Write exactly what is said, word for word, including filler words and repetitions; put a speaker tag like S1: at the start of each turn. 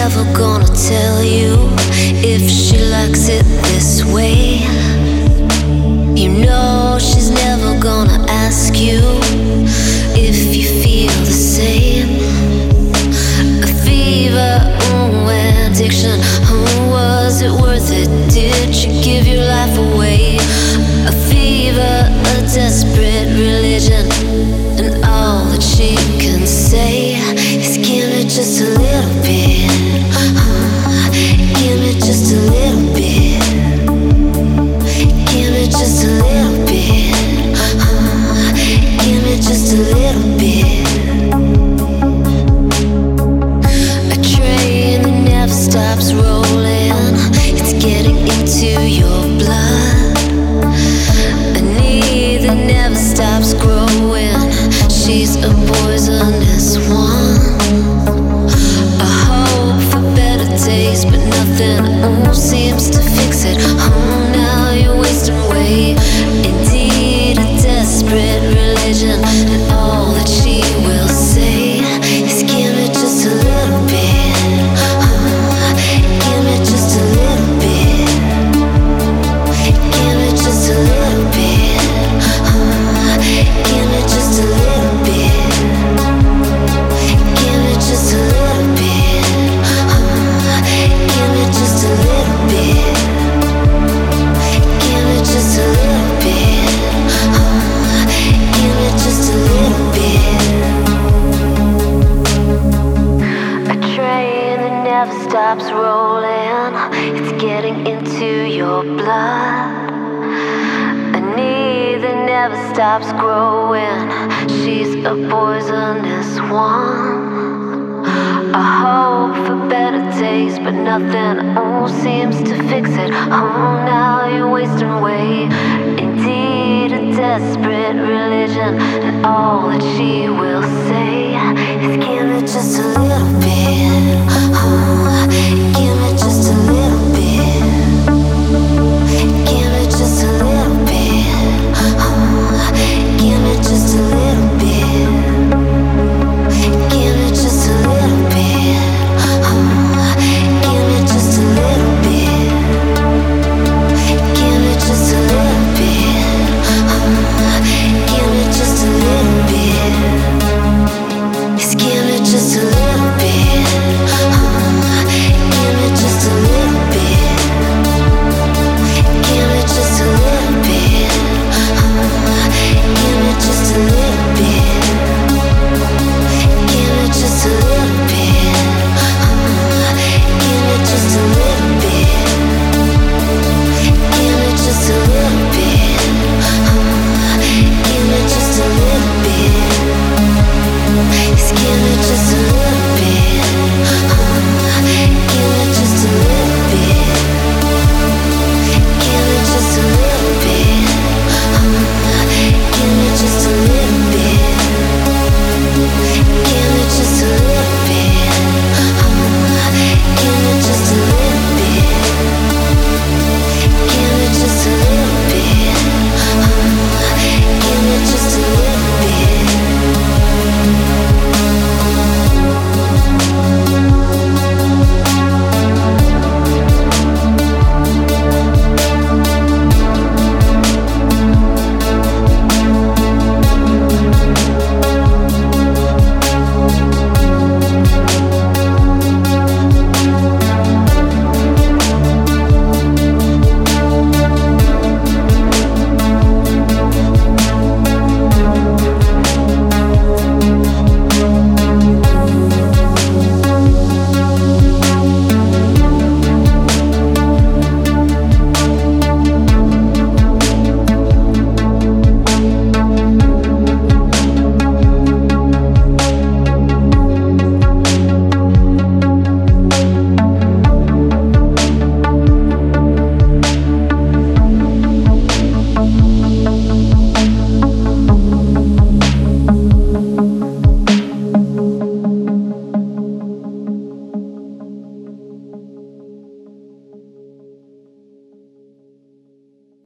S1: never gonna tell you if she likes it this way. You know she's never gonna ask you if you feel the same. A fever, ooh, an addiction, ooh, was it worth it? Did you give your life away? A fever, a desperate religion, and all that she can say is give me just a little bit, uh, give me just a little bit, give me just a little bit, uh, give me just a little bit. A train that never stops rolling, it's getting into your blood. A need that never stops growing, she's a poisonous one. A hope for better days, but nothing ooh, seems to fix it. Oh, now you're wasting away. Indeed, a desperate religion, and all that she will say is give me just a little bit, uh, give me just a little bit, give me just a little bit, uh, give me just a little bit, give me just a little bit, uh, give me just a little bit, give me just a little bit, uh, give me just a little bit. A train that never stops rolling, it's getting into your blood. A need that never stops growing, she's a poisonous one. A hope for better days, but nothing ooh, seems to fix it. Oh, now you're wasting away. Indeed, a desperate religion, and all that she will say is give me just a little